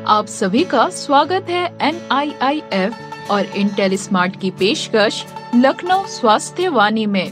आप सभी का स्वागत है NIIF और इंटेल स्मार्ट की पेशकश लखनऊ स्वास्थ्य वाणी में।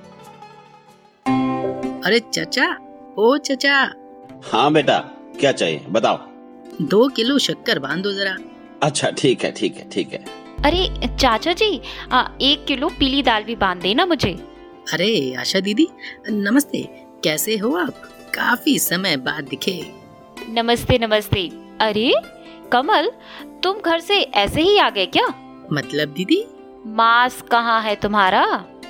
अरे चाचा, ओ चाचा। हाँ बेटा, क्या चाहिए बताओ। 2 किलो शक्कर बांधो जरा। अच्छा ठीक है ठीक है ठीक है। अरे चाचा जी, 1 किलो पीली दाल भी बांध देना मुझे। अरे आशा दीदी, नमस्ते, कैसे हो आप? काफी समय बाद दिखे। नमस्ते नमस्ते। अरे कमल, तुम घर से ऐसे ही आ गए क्या? मतलब दीदी? मास्क कहाँ है तुम्हारा?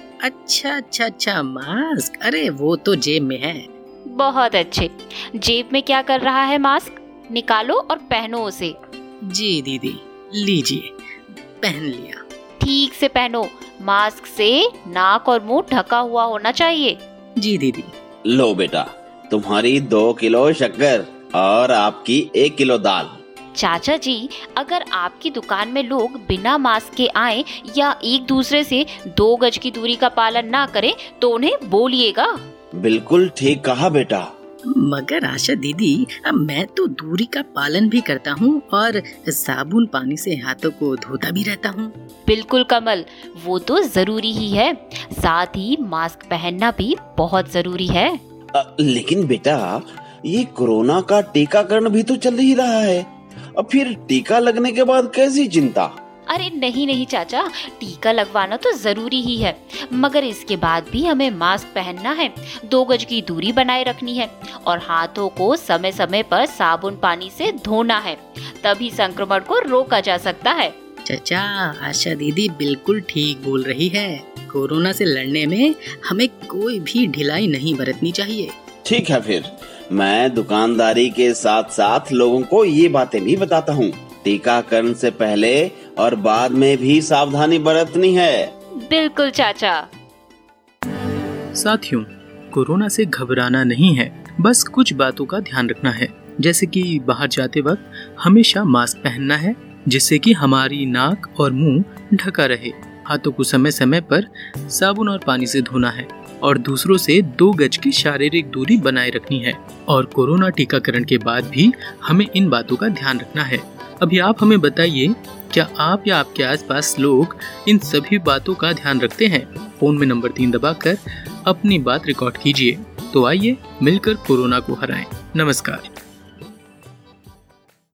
अच्छा, मास्क। अरे वो तो जेब में है। बहुत अच्छे। जेब में क्या कर रहा है मास्क? निकालो और पहनो उसे। जी दीदी, लीजिए, पहन लिया। ठीक से पहनो। मास्क से नाक और मुंह ढका हुआ होना चाहिए। जी दीदी। लो बेटा, तुम्हारी 2 किलो शक्कर और आपकी 1 किलो दाल। चाचा जी, अगर आपकी दुकान में लोग बिना मास्क के आए या एक दूसरे से 2 गज की दूरी का पालन ना करें तो उन्हें बोलिएगा। बिल्कुल ठीक कहा बेटा। मगर आशा दीदी, मैं तो दूरी का पालन भी करता हूँ और साबुन पानी से हाथों को धोता भी रहता हूँ। बिल्कुल कमल, वो तो जरूरी ही है। साथ ही मास्क पहनना भी बहुत जरूरी है। लेकिन बेटा, ये कोरोना का टीकाकरण भी तो चल ही रहा है। अब फिर टीका लगने के बाद कैसी चिंता? अरे नहीं चाचा, टीका लगवाना तो जरूरी ही है, मगर इसके बाद भी हमें मास्क पहनना है, 2 गज की दूरी बनाए रखनी है और हाथों को समय समय पर साबुन पानी से धोना है। तभी संक्रमण को रोका जा सकता है। चाचा, आशा दीदी बिल्कुल ठीक बोल रही है। कोरोना से लड़ने में हमें कोई भी ढिलाई नहीं बरतनी चाहिए। ठीक है, फिर मैं दुकानदारी के साथ साथ लोगों को ये बातें भी बताता हूँ। टीकाकरण से पहले और बाद में भी सावधानी बरतनी है। बिल्कुल चाचा। साथियों, कोरोना से घबराना नहीं है, बस कुछ बातों का ध्यान रखना है। जैसे कि बाहर जाते वक्त हमेशा मास्क पहनना है, जिससे कि हमारी नाक और मुंह ढका रहे। हाथों को समय समय पर साबुन और पानी से धोना है और दूसरों से 2 गज की शारीरिक दूरी बनाए रखनी है। और कोरोना टीकाकरण के बाद भी हमें इन बातों का ध्यान रखना है। अभी आप हमें बताइए, क्या आप या आपके आसपास लोग इन सभी बातों का ध्यान रखते हैं? फोन में नंबर 3 दबाकर अपनी बात रिकॉर्ड कीजिए। तो आइए मिलकर कोरोना को हराएं। नमस्कार।